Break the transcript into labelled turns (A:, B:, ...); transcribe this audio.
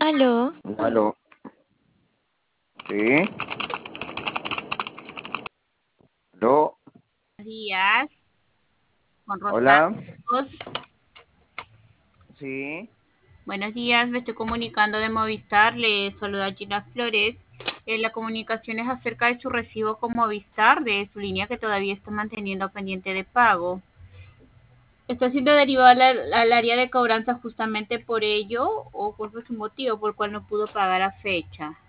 A: Aló,
B: Aló, sí, aló,
C: Buenos días, con Rosario.
B: hola, sí,
C: Buenos días, me estoy comunicando de Movistar. Le saluda Gina Flores. La comunicación es acerca de su recibo con Movistar, de su línea que todavía está manteniendo pendiente de pago. ¿Está siendo derivado al área de cobranza justamente por ello o cuál fue su motivo por el cual no pudo pagar a fecha?